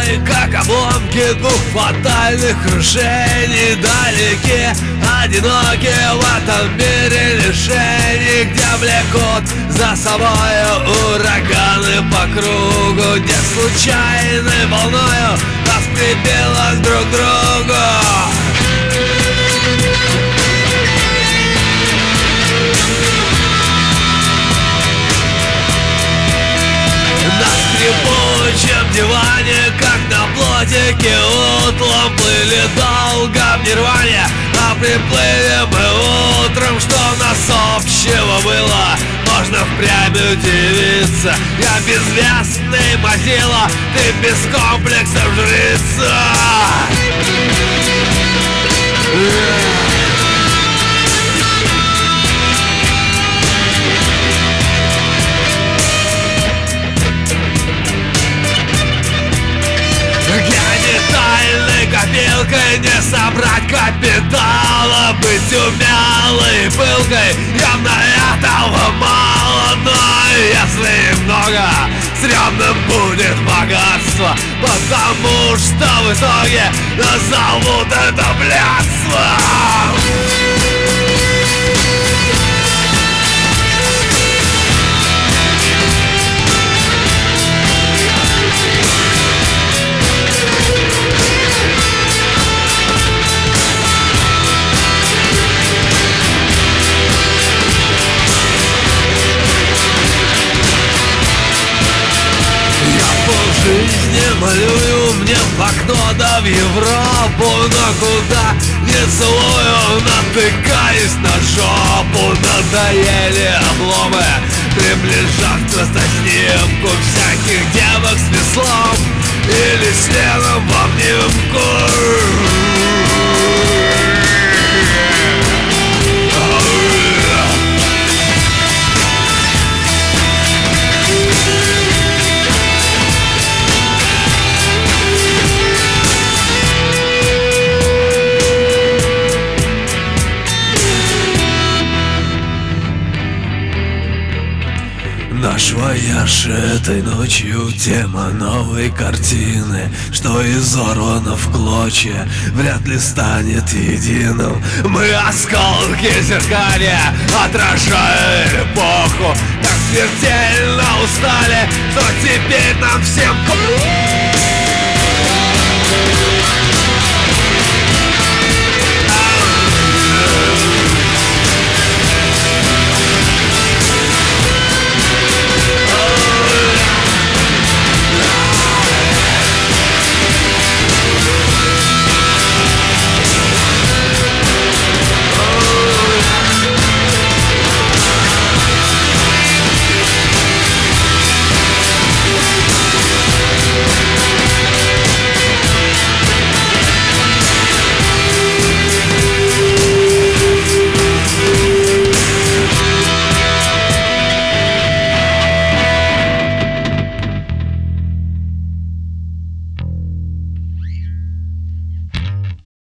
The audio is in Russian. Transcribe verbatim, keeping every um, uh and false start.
Мы, как обломки двух фатальных крушений, далеки, одиноки в этом мире лишений, где влекут за собою ураганы по кругу, где случайной волною нас прибило друг к другу. На скрипучем диване, как на плотике утлом, плыли долго в нирване, а приплыли мы утром. Что у нас общего было, можно впрямь удивиться. Я безвестный мазила, ты без комплексов жрица. Копилкой не собрать капитала, быть умелой пылкой явно этого мало. Но если много, стрёмным будет богатство, потому что в итоге назовут это блядство. Жизни малюю мне в окно да в Европу, но куда не целую, натыкаюсь на жопу. Надоели обломы, приближав к красоснимку всяких девок с веслом или членом в обнимку. Наш вояж этой ночью тема новой картины, что изорвано в клочья, вряд ли станет единым. Мы осколки зеркалья, отражая эпоху, так смертельно устали, что теперь нам всем